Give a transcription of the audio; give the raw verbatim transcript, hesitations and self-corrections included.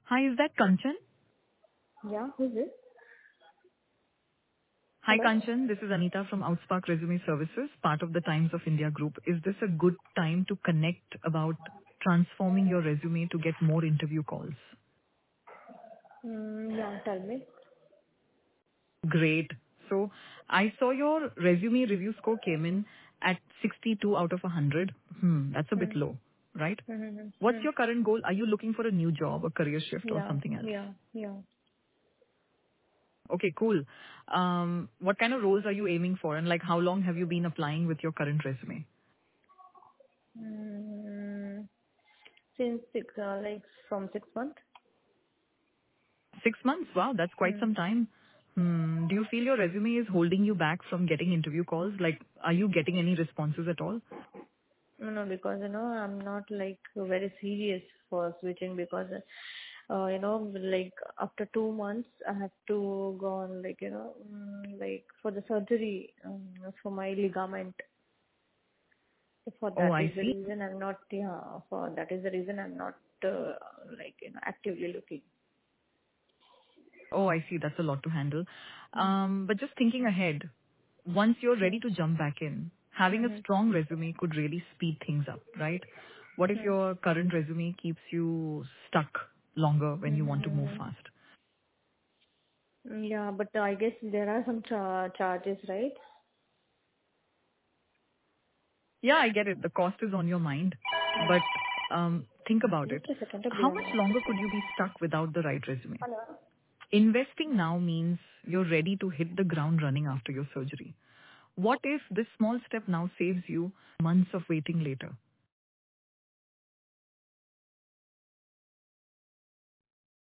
Hi, is that Kanchan? Yeah, who's this? Hi, Hello? Kanchan. This is Anita from Outspark Resume Services, part of the Times of India group. Is this a good time to connect about transforming your resume to get more interview calls? Mm, yeah, tell me. Great. So I saw your resume review score came in at sixty-two out of one hundred. Hmm, that's a bit Mm, low, right? mm-hmm, What's mm. your current goal? Are you looking for a new job, a career shift, or Yeah, something else? yeah, yeah. Okay, cool. Um, what kind of roles are you aiming for, and like how long have you been applying with your current resume? Mm, since six, uh, like from six months. Six months? Wow, that's quite Mm. some time. Hmm. Do you feel your resume is holding you back from getting interview calls? Like, are you getting any responses at all? No, no, because you know I'm not like very serious for switching because uh, you know like after two months I have to go on like you know mm, like for the surgery um, for my ligament. So for Oh, that I is the see. reason I'm not, yeah, for that is the reason I'm not, uh, like, you know, actively looking. Oh, I see. That's a lot to handle. Mm-hmm. Um, but just thinking ahead, once you're ready to Mm-hmm. jump back in, having a strong resume could really speed things up, right? What if your current resume keeps you stuck longer when you want to move Mm-hmm. fast? Yeah, but I guess there are some cha- charges, right? Yeah, I get it. The cost is on your mind, but um, think about it. Just a second, to be How much honest. longer could you be stuck without the right resume? Hello? Investing now means you're ready to hit the ground running after your surgery. What if this small step now saves you months of waiting later?